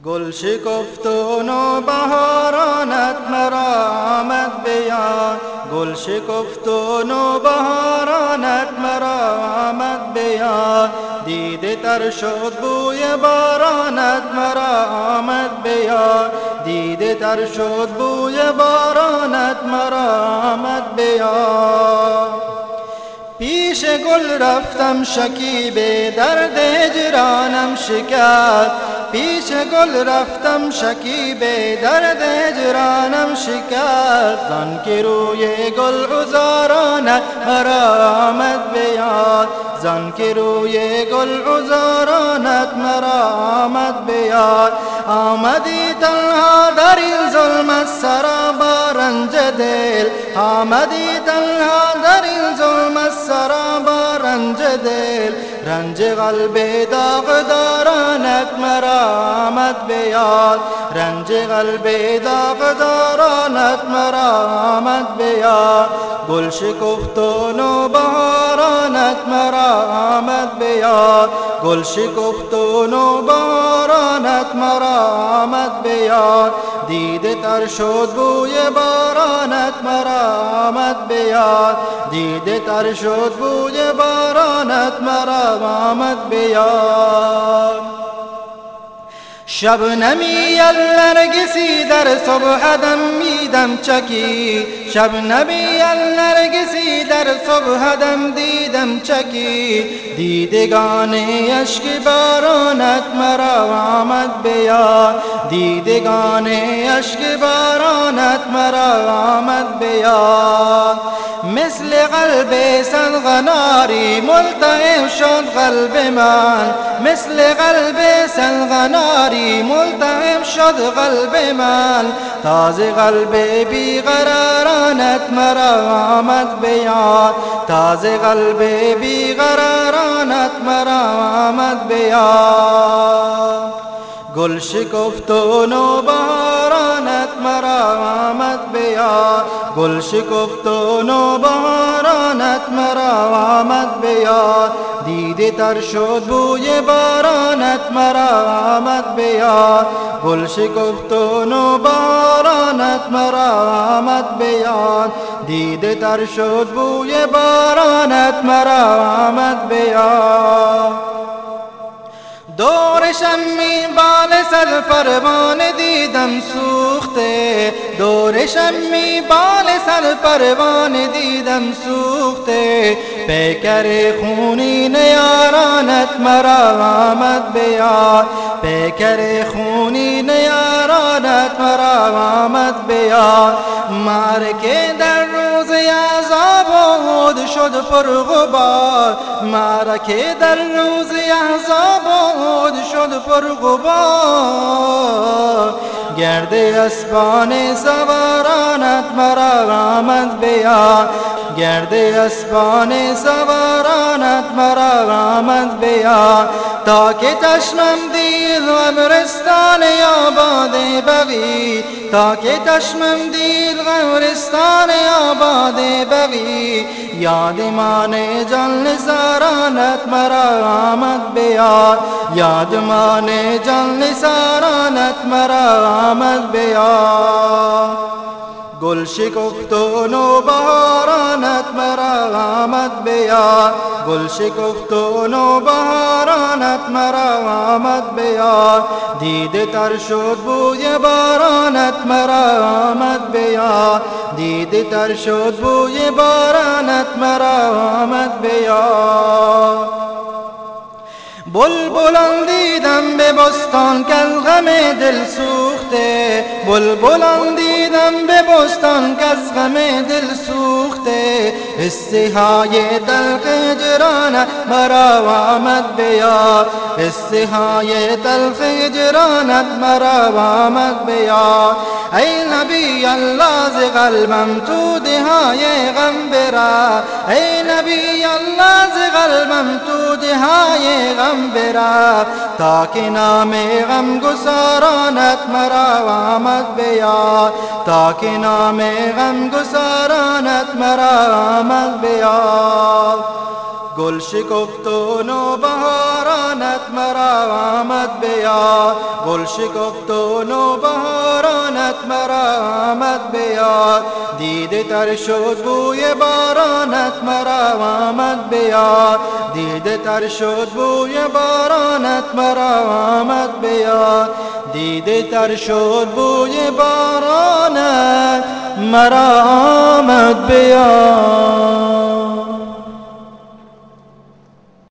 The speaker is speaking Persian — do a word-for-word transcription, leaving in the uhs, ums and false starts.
گل شکفت و نوبهارانت مرا آمد به یاد، گل شکفت و نوبهارانت مرا آمد به یاد، دیده تر شد بوی بارانت مرا آمد به یاد، دیده تر شد بوی بارانت مرا آمد به یاد. پیش گل رفتم شکیب درد هجرانم شکست، پیش گل رفتم شکیب درد هجرانم شکست، زان که روی گل عذارانت مرا آمد به یاد، زان که روی گل عذارانت مرا آمد به یاد. آمدی تنها در این ظلمت سرا رنج دل، آمدی تنها در این ظلمت سرا رنج دل، رنج قلب داغدارانت مرا آمد به یاد، رنج قلب داغدارانت مرا آمد به یاد. گل شکفت و نوبهارانت مرا آمد به یاد، گل شکفت و نوبهارانت مرا آمد به یاد، دیده تر شد بوی بارانت مرا آمد به یاد، دیده تر شد بوی بارانت مرا آمد به یاد. شبنمی النرگسی در صبح دم میدم چکی، شبنمی النرگسی در صبح دم دیدم چکی، دیدگان اشک بارانت مرا آمد به یاد، دیدگان اشک بارانت مرا آمد به یاد. مثل قلب سنغناری ملتهب شد قلب من، مثل قلب سنغناری ملتهب شد قلب من، تازه قلب بیقرارانت مرا آمد به یاد، تازه قلب بیقرارانت مرا آمد به یاد. گل شکفت و نوبهارانت مرا آمد به یاد، گل شکفت و نوبهارانت مرا آمد به یاد، دیده تر شد بوی بارانت مرا آمد به یاد، گل شکفت و نوبهارانت مرا آمد به یاد، دیده تر شد بوی بارانت مرا آمد به یاد. دور شمی بال سر پروانه دیدم سوخته، دور شمی بال سر پروانه دیدم سوخته، پیکر خونین یارانت مرا آمد به یاد، پیکر خونین یارانت مرا آمد به یاد. معرکه در روز عذاب احد شد پرغبار، معرکه در روز عذاب احد شد پرغبار، گرد اسبان سوارانت مرا آمد به یاد، گرد اسبان سوارانت مرا آمد به یاد. تا که چشمم دید قبرستان آباد بقی، تا که چشمم دید قبرستان آباد بقی، یادمان جان نثارانت مرا آمد به یاد، یادمان جان نثارانت مرا آمد به یاد. گل شکفت و نوبهارانت مرا آمد به یاد، گل شکفت و نوبهارانت مرا آمد به یاد، دیده تر شد بوی بارانت مرا آمد به یاد، دیده تر شد بوی بارانت مرا آمد به یاد. بلبلان دیدم به بستان کز غم دل سوخته، بلبلان دیدم به بستان کز غم دل سوخته، استهای تلخ هجرانت مرا آمد به یاد، استهای تلخ هجرانت مرا آمد به یاد. ای نبی الله ز قلبم تو دهای غم برا، ای نبی الله ز قلبم تو دهای غم برا، تا که نام غم گسارانت مرا آمد به یاد، تا که نام غم گسارانت مرا آمد به یاد. گل شکفت و نوبهارانت مرا آمد به یاد، گل شکفت و نوبهارانت مرا آمد به یاد، دیده تر شد بوی بارانت مرا آمد به یاد، دیده تر شد بوی بارانت مرا آمد به یاد، دیده تر شد بوی بارانت مرا آمد به یاد.